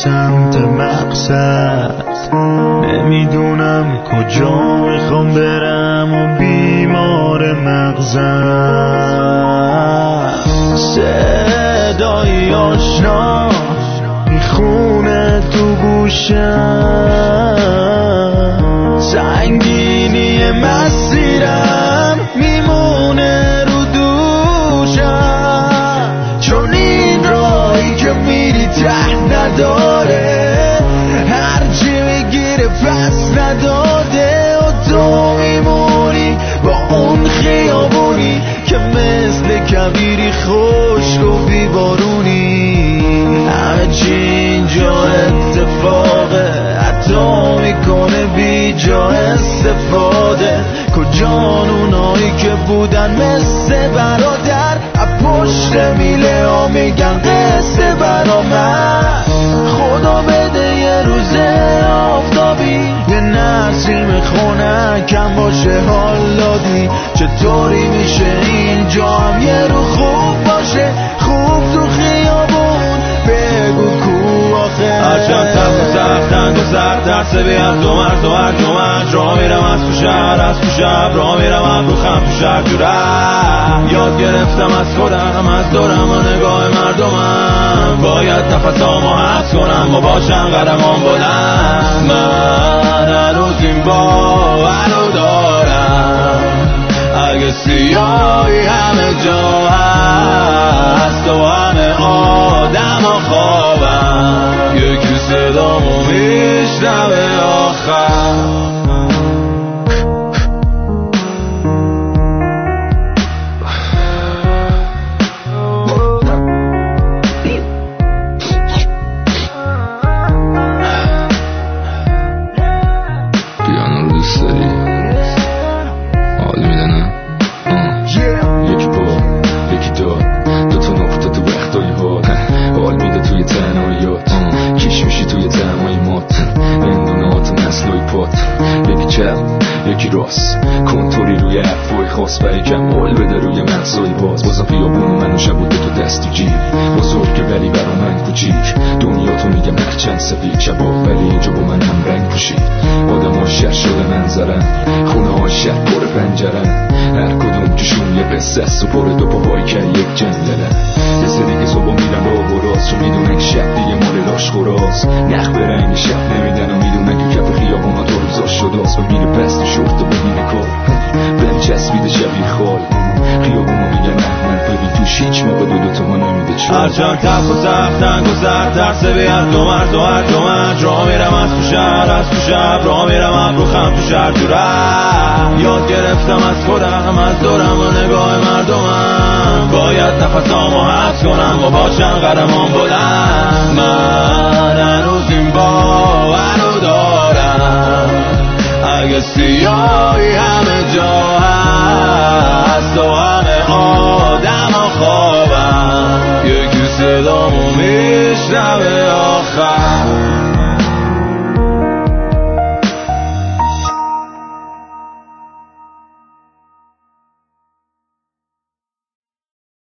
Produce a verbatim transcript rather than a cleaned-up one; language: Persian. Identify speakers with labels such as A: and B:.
A: سمت مقصد، نمیدونم کجا میخوام برم و بیمار مغزم. صدای آشنا میخونه تو گوشم، سنگینی مسیرم میمونه رو دوشم، چون این راهی که میری ته نداره، هرچی میگیره پس نداده و تو میمونی با اون خیابونی که مثل کبیری خشک و بیبارونی. همه چی اینجا اتفاقه، حتی میکنه بی جا استفاده. کجان اونایی که بودن مثل برادر، پشت میله ها میگن قصه برا من. خدا بده یه روزه آفتابی، یه نسیم خنکم باشه حال دادی. چطوری میشه اینجا هم یه رو خوب باشه، خوب تو خیابون بگو کو آخه.
B: هرچند تب و سختند و سر ترس بیرد و مرد و هرج و مرج، را میرم از تو شهر از تو شب، را میرم ابرو خم تو شهر تو ره. یاد گرفتم از خودم از دورم و نگاه مردمم، باید نفسامو حبس کنم و باشم قدمام بلند. من هنوز این باورو دارم، اگه سیاهی همه جا هست و همه آدم ها خوابم، یکی صدامو میشنوه آخر.
C: یکی راست کنتوری روی حرفای خاص و یکم حال بده روی مغزای باز. بازم خیابون منو شب بوده تو دست تو جیب، بزرگه ولی برا من کوچیک. دنیا تو میگم هرچند سفید شبا، ولی اینجا با من هم رنگ پوشید. آدم ها شهر شده منظرن، خونه ها شهر پر پنجرن، هر کدوم توشون یه قصه است و پر دو پاهای که یک جنگلن. یه سری که صبح میرن راه و راست، چون میدونن شب دیگه مال لاش خوراست. نخ به رنگ شب نمیدن و میدونن که کف خیابون ها تو روزاش شداست. و میره پس تو شورت و ببینه کار بهم چسبیده شبیه خال. خیابون ها میگن احمد ببین توش هیچ موقع دو دو تا ها نمیده چار.
B: هرچند تب و سختند و سر ترس بیرد و مرد و هرج و مرج، را میرم از تو شهر از تو شب، را میرم ابرو خم تو شهر تو ره. یاد گرفتم از خودم از دورم و نگاه مردمم، باید نفسامو حبس کنم و باشم قدمام بلند. من هنوز این باورو دارم، اگه سیاهی